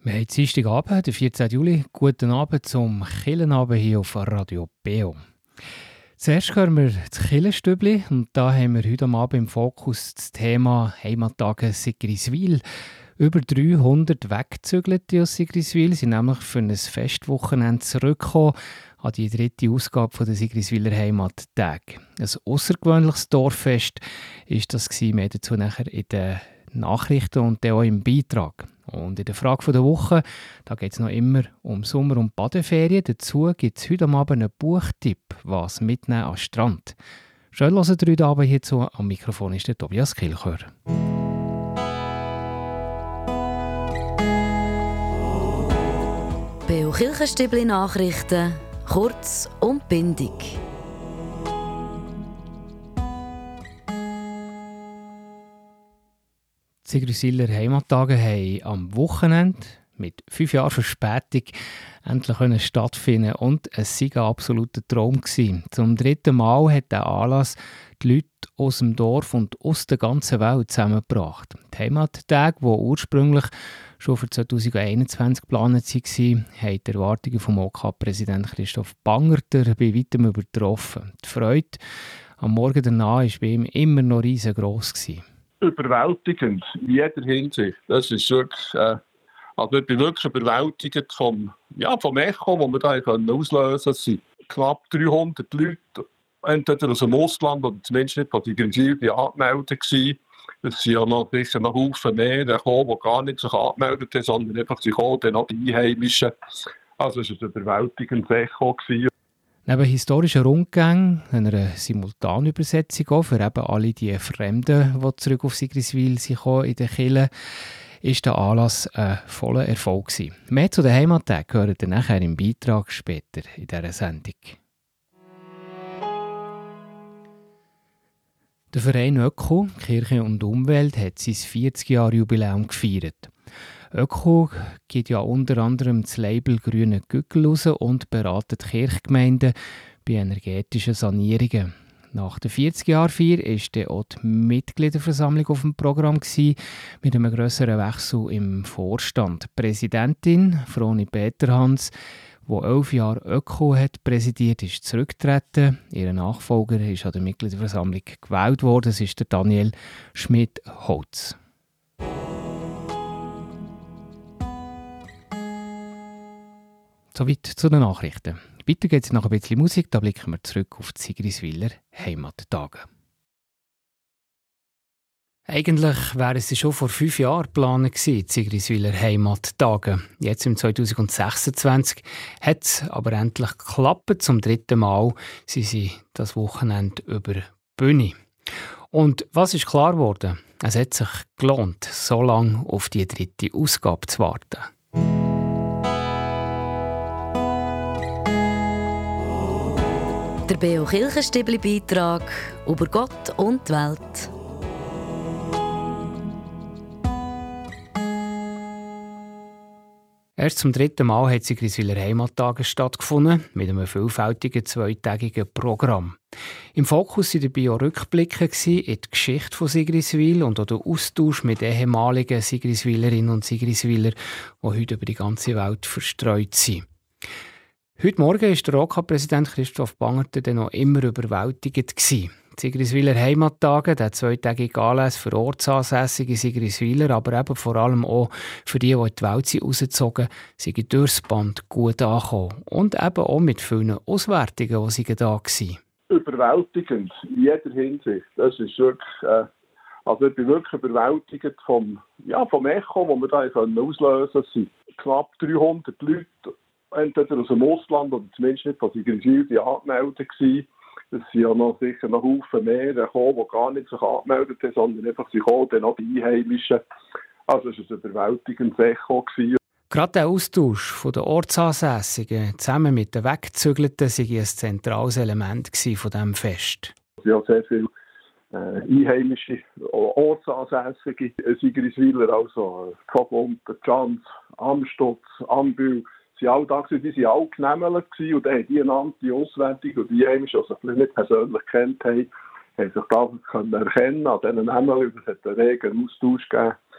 Wir haben Dienstagabend, den 14. Juli. Guten Abend zum Kirchenabend hier auf Radio Beo. Zuerst hören wir das Kirchenstübli und da haben wir heute Abend im Fokus das Thema Heimattage Sigriswil. Über 300 Weggezügelte aus Sigriswil sind nämlich für ein Festwochenende zurückgekommen an die 3. Ausgabe der Sigriswiler Heimattage. Ein außergewöhnliches Dorffest war das. Mehr dazu nachher in den Nachrichten und dann auch im Beitrag. Und in der Frage der Woche, da geht es noch immer um Sommer- und Badeferien. Dazu gibt es heute Abend einen Buchtipp, was mitnehmen an den Strand. Schön hören Sie heute Abend hierzu. Am Mikrofon ist der Tobias Kilchör. Beo Kirchenstübli Nachrichten, kurz und bindig. Die Sigriswiler Heimattage haben am Wochenende mit 5 Jahren Verspätung endlich stattfinden und es war ein absoluter Traum. Zum 3. Mal hat der Anlass die Leute aus dem Dorf und aus der ganzen Welt zusammengebracht. Die Heimattage, die ursprünglich schon für 2021 geplant waren, haben die Erwartungen vom OK-Präsident Christoph Bangerter bei weitem übertroffen. Die Freude am Morgen danach war bei ihm immer noch riesengroß. Überwältigend in jeder Hinsicht. Das ist wirklich, also ich bin wirklich überwältigt vom Echo, das wir da auslösen können. Es sind knapp 300 Leute, entweder aus dem Ausland oder zumindest nicht von Sigriswil angemeldet gewesen. Es sind ja noch sicher noch Haufen mehr gekommen, die gar nicht sich angemeldet haben, sondern einfach dann auch die Einheimischen. Also es war ein überwältigendes Echo gewesen. Neben historischen Rundgängen, einer Simultanübersetzung auch für eben alle die Fremden, die zurück auf Sigriswil sind in den Kirchen, ist der Anlass ein voller Erfolg gewesen. Mehr zu den Heimattagen hören ihr nachher im Beitrag später in dieser Sendung. Der Verein Öko, Kirche und Umwelt hat sein 40-Jahr-Jubiläum gefeiert. Öko gibt ja unter anderem das Label «Grüne Güggel» raus und beratet Kirchgemeinden bei energetischen Sanierungen. Nach der 40-Jahr-Feier war dann auch die Mitgliederversammlung auf dem Programm mit einem grösseren Wechsel im Vorstand. Die Präsidentin, Froni Peterhans, die 11 Jahre Öko hat präsidiert, ist zurückgetreten. Ihr Nachfolger ist an der Mitgliederversammlung gewählt worden. Das ist der Daniel Schmidt-Holz. Soweit zu den Nachrichten. Weiter geht es nach ein bisschen Musik. Da blicken wir zurück auf die Sigriswiler Heimattage. Eigentlich wären sie schon vor 5 Jahren geplant gewesen, die Sigriswiler Heimattage. Jetzt im 2026 hat es aber endlich geklappt. Zum 3. Mal sind sie das Wochenende über die Bühne. Und was ist klar geworden? Es hat sich gelohnt, so lange auf die 3. Ausgabe zu warten. Der Beo Kirchenstübli-Beitrag über Gott und die Welt. Erst zum 3. Mal hat Sigriswiler Heimattage stattgefunden, mit einem vielfältigen zweitägigen Programm. Im Fokus waren dabei auch Rückblicke in die Geschichte von Sigriswil und auch der Austausch mit ehemaligen Sigriswilerinnen und Sigriswiler, die heute über die ganze Welt verstreut sind. Heute Morgen war der OK-Präsident Christoph Bangerter dann noch immer überwältigt. Die Sigriswiler Heimattage, der zweitägige Anlass für ortsansässige Sigriswiler, aber eben vor allem auch für die in die Welt sind rausgezogen, sind durchs Band gut angekommen. Und eben auch mit vielen Auswertungen, die da waren. Überwältigend in jeder Hinsicht. Das ist wirklich, also ich bin wirklich überwältigt vom Echo, das wir da auslösen können. Es sind knapp 300 Leute, entweder aus dem Ausland oder zumindest nicht von Sigriswil angemeldet gewesen. Es sind ja noch sicher noch Haufen mehr gekommen, die gar nicht sich angemeldet haben, sondern einfach dann auch die Einheimischen. Also es war ein überwältigendes Echo gewesen. Gerade der Austausch der Ortsansässigen zusammen mit den Weggezügelten war ein zentrales Element von diesem Fest. Es sind ja sehr viele einheimische Ortsansässige Sigriswiler, also Vogelund, Schanz, Amstutz, Ambühl. Die waren alle genehmigt und dann haben die einander die Auswertung und die Einheimischen, die sich nicht persönlich kennt haben sich da erkennen an diesen Namen. Es hat einen regen Austausch gegeben.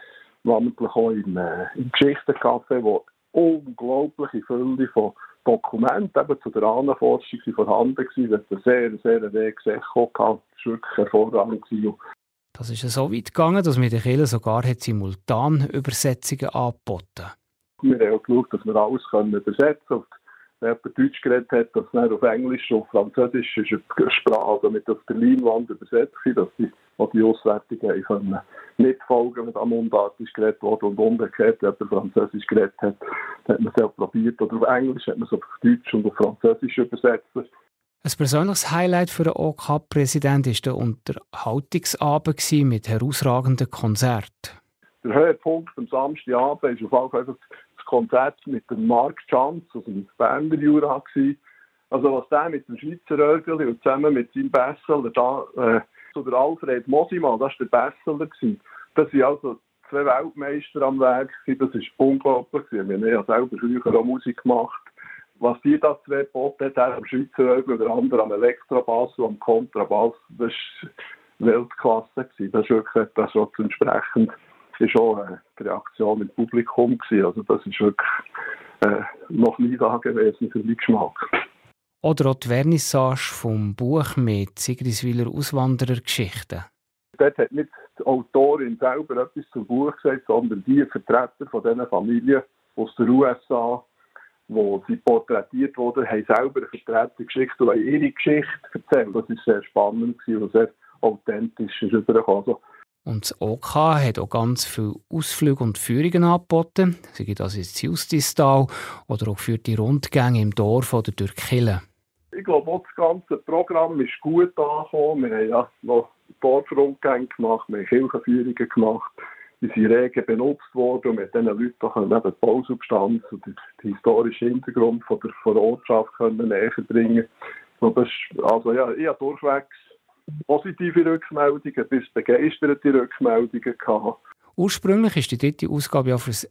namentlich auch im Geschichtencafé, wo unglaubliche Fülle von Dokumenten eben zu der Ahnenforschung vorhanden waren. Wir hatten einen sehr reges Echo gehabt. Das war wirklich hervorragend. Das ist ja so weit gegangen, dass mir der Kirche sogar Simultanübersetzungen angeboten hat. Wir haben auch geschaut, dass wir alles übersetzen können. Wenn jemand Deutsch geredet hat, dass dann auf Englisch und Französisch ist eine Sprache damit auf der Leinwand übersetzt ist, dass die Auswertungen können nicht folgen, wenn am Mundart ist geredet wurde und umgekehrt, wenn jemand Französisch geredet hat, dann hat man es auch probiert. Oder auf Englisch hat man es auf Deutsch und auf Französisch übersetzt. Ein persönliches Highlight für den OK-Präsident war der Unterhaltungsabend mit herausragenden Konzerten. Der Höhepunkt am Samstagabend war auf jeden Fall das Konzert mit dem Marc Chanz aus dem Berner Jura. Also was der mit dem Schweizer Örgeli und zusammen mit seinem Besseler da zu der Alfred Mosimann, das war der Besseler. Das waren also 2 Weltmeister am Werk. Das war unglaublich. Wir haben ja selber früher auch Musik gemacht. Was die da 2 geboten hat, der am Schweizer Örgel, der andere am Elektrobass und am Kontrabass, das war Weltklasse. Das ist wirklich das, was entsprechend ist auch die Reaktion im Publikum gewesen. Also das ist wirklich noch nie da gewesen für meinen Geschmack. Oder auch die Vernissage vom Buch mit Sigriswiler Auswanderergeschichten. Dort hat nicht die Autorin selber etwas zum Buch gesagt, sondern die Vertreter von diesen Familien aus den USA, wo sie porträtiert wurden, haben selber eine Vertretung geschickt und haben ihre Geschichte erzählt. Das war sehr spannend und sehr authentisch übergekommen. Also, und das OK hat auch ganz viele Ausflüge und Führungen angeboten, sei das ins Justistal oder auch für die Rundgänge im Dorf oder durch die Kirche. Ich glaube, auch das ganze Programm ist gut angekommen. Wir haben ja noch Dorfrundgänge gemacht, wir haben Kirchenführungen gemacht. Die sind rege benutzt worden und mit diesen Leuten können eben die Bausubstanz und den historischen Hintergrund von der Ortschaft näher bringen. Und das ist, also ja, ich habe durchwegs positive Rückmeldungen bis begeisterte Rückmeldungen gehabt. Ursprünglich war die 3. Ausgabe ja für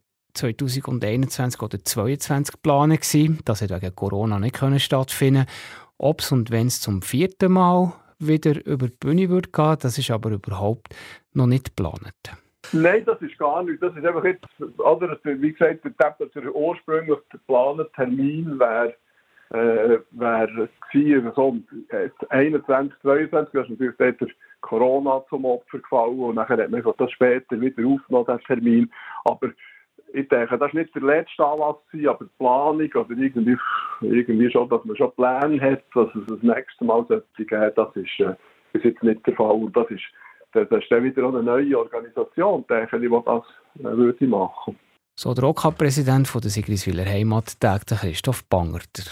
2021 oder 2022 geplant. Das hat wegen Corona nicht stattfinden. Ob es und wenn es zum 4. Mal wieder über die Bühne wird gehen, das ist aber überhaupt noch nicht geplant. Nein, das ist gar nicht. Das ist einfach jetzt, oder, wie gesagt, der ursprünglich geplante Termin wäre gewesen, so 21, 22, da ist natürlich der Corona zum Opfer gefallen und nachher hat man das später wieder aufgenommen, den Termin. Aber ich denke, das ist nicht der letzte Anlass sein, aber die Planung oder irgendwie schon, dass man schon Pläne hat, dass es das nächste Mal geben sollte, das ist bis jetzt nicht der Fall. Und das ist dann wieder eine neue Organisation, denke ich, die das würde machen. So der OK-Präsident der Sigriswiler Heimattage, Christoph Bangerter.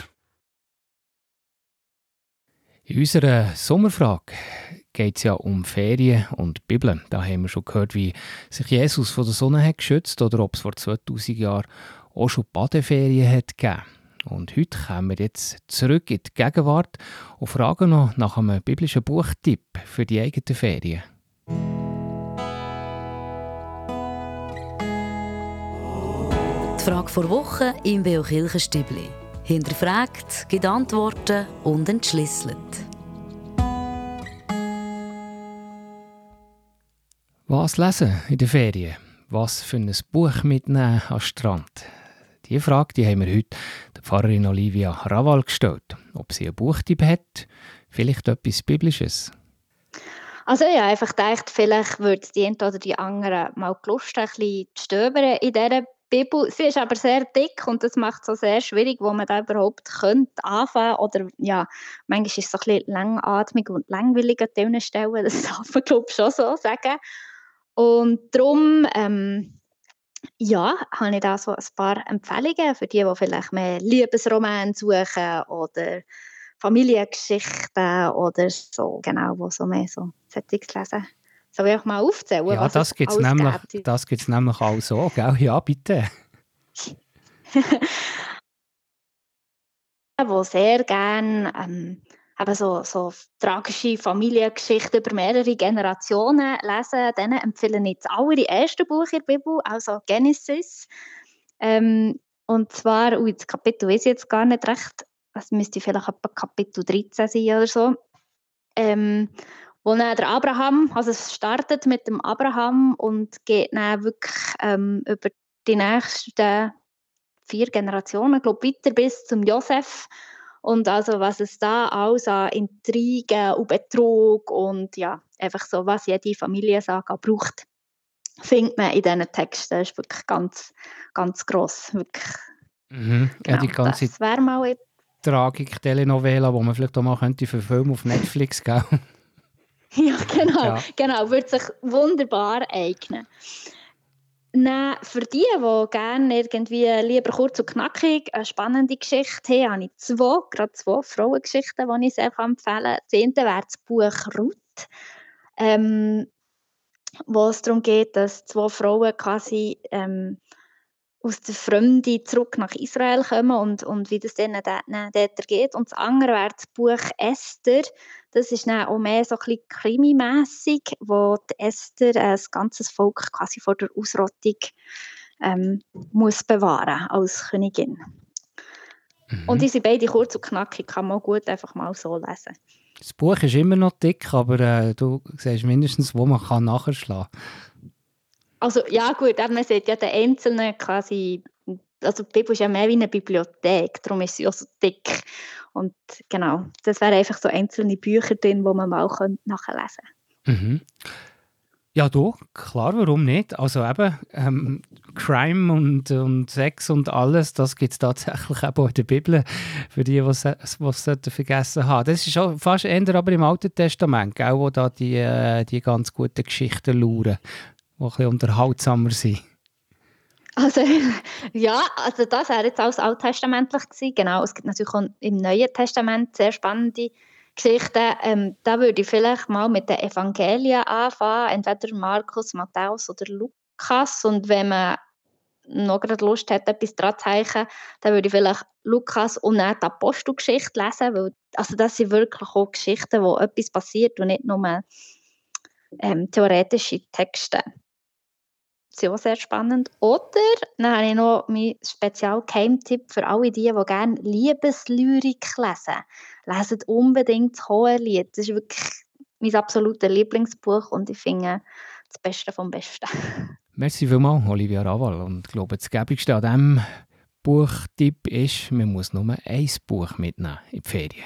In unserer Sommerfrage geht es ja um Ferien und Bibel. Da haben wir schon gehört, wie sich Jesus von der Sonne hat geschützt oder ob es vor 2000 Jahren auch schon Badeferien hat gegeben. Und heute kommen wir jetzt zurück in die Gegenwart und fragen noch nach einem biblischen Buchtipp für die eigenen Ferien. Die Frage vor Woche im W.O. Kirchenstübli. Hinterfragt, gibt Antworten und entschlüsselt. Was lesen in den Ferien? Was für ein Buch mitnehmen am Strand? Diese Frage haben wir heute der Pfarrerin Olivia Raval gestellt. Ob sie einen Buchtipp hat, vielleicht etwas Biblisches. Also ich habe einfach gedacht, vielleicht würde die eine oder die andere mal Lust haben, ein bisschen zu stöbern in dieser Bibel. Sie ist aber sehr dick und das macht es so sehr schwierig, wo man da überhaupt anfangen könnte. Oder ja, manchmal ist es so ein bisschen langatmig und langweilig an diesen Stellen. Das darf man, glaube ich, schon so sagen. Und darum habe ich da so ein paar Empfehlungen für die vielleicht mehr Liebesroman suchen oder Familiengeschichten oder so, genau, wo so mehr so Sättiges lesen. Soll ich auch mal aufzählen? Ja, das gibt es nämlich auch so, gell? Ja, bitte. Wo sehr gerne eben so tragische Familiengeschichten über mehrere Generationen lesen, denen empfehle ich das allererste Buch in der Bibel, also Genesis. Und zwar, das Kapitel weiß ich jetzt gar nicht recht, das müsste vielleicht etwa Kapitel 13 sein oder so. wo dann der Abraham, also es startet mit dem Abraham und geht dann wirklich über die nächsten 4 Generationen, glaube ich, weiter bis zum Josef. Und also was es da alles an Intrigen und Betrug und ja, einfach so, was jede Familiensaga braucht, findet man in diesen Texten. Das ist wirklich ganz, ganz gross. Wirklich, Ja, die ganze das wäre mal Tragik-Telenovela, die man vielleicht auch mal könnte für Filme auf Netflix geben. Ja, genau. Ja. Genau, würde sich wunderbar eignen. Dann für die gerne irgendwie lieber kurz und knackig eine spannende Geschichte haben, habe ich gerade zwei Frauengeschichten, die ich sehr empfehlen kann. Das eine wäre das Buch Ruth, wo es darum geht, dass 2 Frauen quasi aus der Fremde zurück nach Israel kommen und wie das denen dort geht. Und das andere wäre das Buch Esther. Das ist dann auch mehr so ein bisschen krimimässig, wo die Esther ein ganzes Volk quasi vor der Ausrottung muss bewahren als Königin. Und die sind beide kurz und knackig, kann man gut einfach mal so lesen. Das Buch ist immer noch dick, aber du siehst mindestens, wo man kann nachschlagen kann. Also ja gut, man sieht ja den Einzelnen quasi, also die Bibel ist ja mehr wie eine Bibliothek, darum ist sie auch so dick. Und genau, das wären einfach so einzelne Bücher drin, die man mal nachlesen könnte. Mhm. Ja, du, klar, warum nicht? Also eben, Crime und Sex und alles, das gibt es tatsächlich auch in der Bibel, für die es vergessen haben. Das ist auch fast eher aber im Alten Testament, gell, wo da die ganz guten Geschichten lauern, die ein bisschen unterhaltsamer sind. Also, ja, also das wäre jetzt alles alttestamentlich gewesen. Genau, es gibt natürlich auch im Neuen Testament sehr spannende Geschichten. Da würde ich vielleicht mal mit den Evangelien anfangen, entweder Markus, Matthäus oder Lukas. Und wenn man noch gerade Lust hat, etwas dran zu zeichnen, dann würde ich vielleicht Lukas und dann die Apostelgeschichte lesen, weil also das sind wirklich auch Geschichten, wo etwas passiert und nicht nur theoretische Texte. Das ist auch sehr spannend. Oder dann habe ich noch meinen Spezial-Geheimtipp für alle die gerne Liebeslyrik lesen. Leset unbedingt das Hohelied. Das ist wirklich mein absolutes Lieblingsbuch und ich finde das Beste vom Besten. Merci vielmals, Olivia Raval. Und ich glaube, das Gäbigste an diesem Buchtipp ist, man muss nur ein Buch mitnehmen in die Ferien.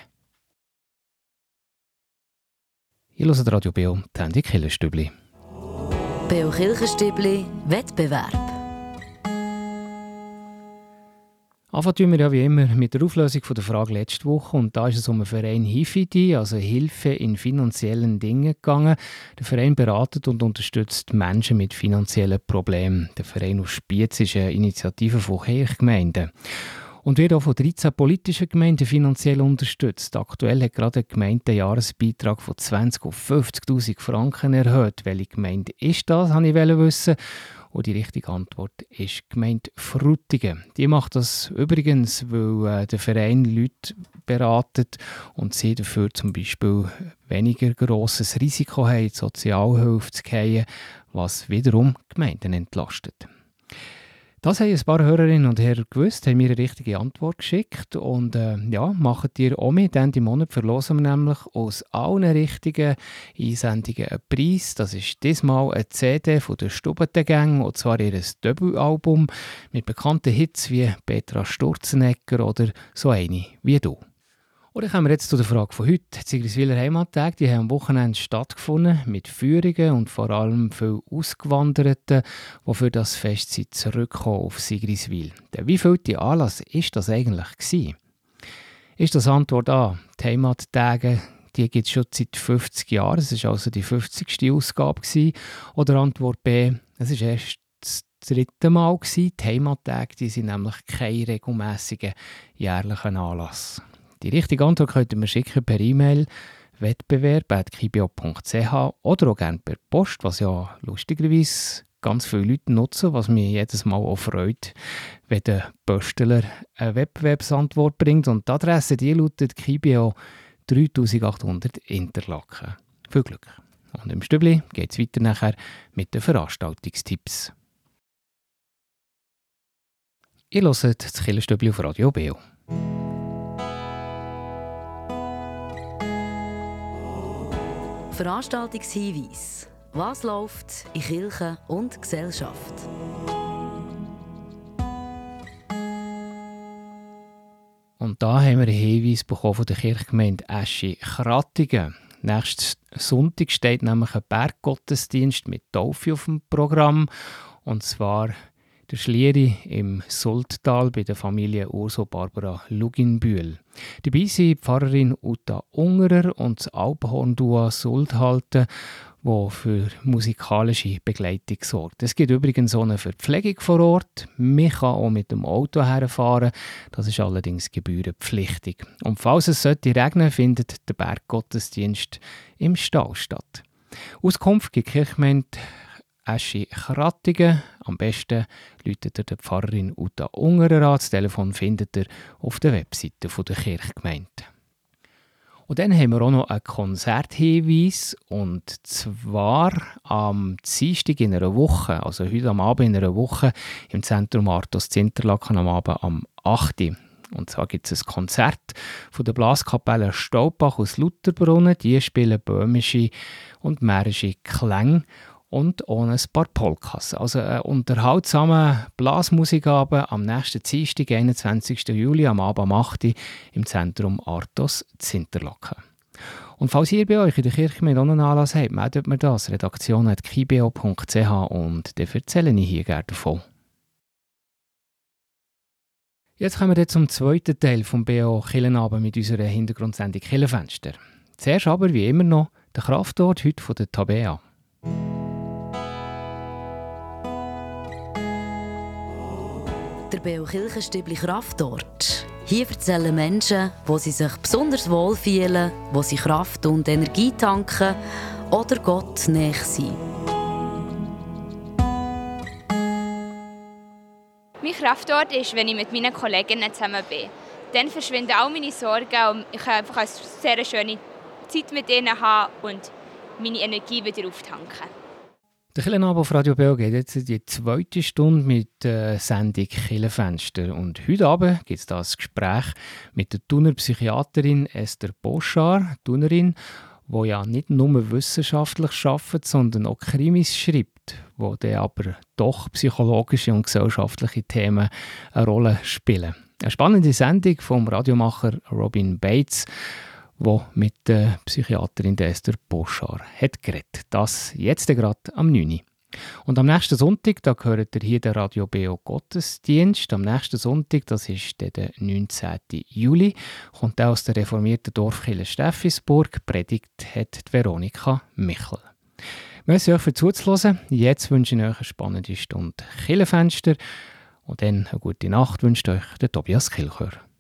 Ihr hört Radio Beo, die Sendung Kirchenstübli. Beo Kirchenstübli Wettbewerb. Anfangen tun wir ja wie immer mit der Auflösung von der Frage letzte Woche. Und da ist es um den Verein HIFIDI, also Hilfe in finanziellen Dingen, gegangen. Der Verein beratet und unterstützt Menschen mit finanziellen Problemen. Der Verein aus Spiez ist eine Initiative von Kirchgemeinden und wird auch von 13 politischen Gemeinden finanziell unterstützt. Aktuell hat gerade eine Gemeinde den Jahresbeitrag von 20 auf 50'000 Franken erhöht. Welche Gemeinde ist das, wollte ich wissen. Und die richtige Antwort ist die Gemeinde Frutigen. Die macht das übrigens, weil der Verein Leute beratet und sie dafür zum Beispiel weniger grosses Risiko haben, die Sozialhilfe zu kriegen, was wiederum Gemeinden entlastet. Das haben ein paar Hörerinnen und Hörer gewusst, haben mir eine richtige Antwort geschickt und macht ihr auch mit. Ende Monat verlosen wir nämlich aus allen richtigen Einsendungen einen Preis. Das ist diesmal eine CD von der Stubbentengang, und zwar ihr Debütalbum mit bekannten Hits wie Petra Sturzenegger oder so eine wie du. Und dann kommen wir jetzt zu der Frage von heute. Die Sigriswiler Heimattage, die haben am Wochenende stattgefunden mit Führungen und vor allem viele Ausgewanderten, die für das Fest zurückkommen auf Sigriswil. Der wievielte Anlass ist das eigentlich gewesen? Ist das Antwort A, die Heimattage, die gibt es schon seit 50 Jahren, es war also die 50. Ausgabe gewesen. Oder Antwort B, es ist erst das 3. Mal gewesen. Die Heimattage, die sind nämlich kein regelmäßiger jährlicher Anlass. Die richtige Antwort könnt ihr mir schicken per E-Mail wettbewerb@kibio.ch oder auch gerne per Post, was ja lustigerweise ganz viele Leute nutzen, was mich jedes Mal auch freut, wenn der Posteler eine Wettbewerbsantwort bringt. Und die Adresse die lautet Kibio 3800 Interlaken. Viel Glück! Und im Stübli geht es weiter nachher mit den Veranstaltungstipps. Ihr hört das Kirchenstübli auf Radio Beo. Veranstaltungshinweis. Was läuft in Kirche und Gesellschaft? Und da haben wir einen Hinweis bekommen von der Kirchgemeinde Eschi-Krattigen. Nächsten Sonntag steht nämlich ein Berggottesdienst mit Taufe auf dem Programm. Und zwar der Schlieri im Sulttal bei der Familie Urso Barbara Luginbühl. Dabei sind Pfarrerin Uta Ungerer und das Alpenhorn-Duo Sulthalten, wo für musikalische Begleitung sorgt. Es gibt übrigens auch eine Verpflegung vor Ort. Man kann auch mit dem Auto herfahren. Das ist allerdings gebührenpflichtig. Und falls es regnen sollte, findet der Berggottesdienst im Stall statt. Auskunft gibt die Kirchgemeinde Eschi-Krattigen. Am besten läutet ihr die Pfarrerin Uta Ungerer an. Das Telefon findet ihr auf der Webseite der Kirchgemeinde. Und dann haben wir auch noch einen Konzerthinweis, und zwar am Dienstag in einer Woche, also heute am Abend in einer Woche, im Zentrum Artos Interlaken am Abend am 8. Und zwar gibt es ein Konzert von der Blaskapelle Staubach aus Lutherbrunnen. Die spielen böhmische und mährische Klänge und ohne ein paar Polkas. Also ein unterhaltsamer Blasmusikabend am nächsten Dienstag, 21. Juli, am Abend am 8. im Zentrum Artos Interlaken. Und falls ihr bei euch in der Kirchgemeinde auch einen Anlass habt, meldet mir das, redaktion@kibeo.ch, und dann erzähle ich hier gerne davon. Jetzt kommen wir zum zweiten Teil vom BO Kirchenabend mit unserer Hintergrundsendung Kirchenfenster. Zuerst aber, wie immer noch, der Kraftort heute von der Tabea. Der BO Kirchenstübli Kraftort. Hier erzählen Menschen, wo sie sich besonders wohl fühlen, wo sie Kraft und Energie tanken oder Gott näher sind. Mein Kraftort ist, wenn ich mit meinen Kolleginnen zusammen bin. Dann verschwinden all meine Sorgen und ich kann einfach eine sehr schöne Zeit mit ihnen haben und meine Energie wieder auftanken. Der Kirchenabend auf Radio BO geht jetzt in die zweite Stunde mit der Sendung Kirchenfenster. Und heute Abend gibt es das Gespräch mit der Thuner Psychiaterin Esther Boschar, Thunerin, die ja nicht nur wissenschaftlich arbeitet, sondern auch Krimis schreibt, wo dann aber doch psychologische und gesellschaftliche Themen eine Rolle spielen. Eine spannende Sendung vom Radiomacher Robin Bates, wo mit der Psychiaterin Esther Boschar hat geredet. Das jetzt gerade am 9. Und am nächsten Sonntag, da gehört ihr hier den Radio BO Gottesdienst. Am nächsten Sonntag, das ist der 19. Juli, kommt er aus der reformierten Dorfkirche Steffisburg. Predigt hat Veronika Michel. Merci euch für zuzuhören. Jetzt wünsche ich euch eine spannende Stunde Kirchenfenster. Und dann eine gute Nacht wünscht euch der Tobias Kilchör.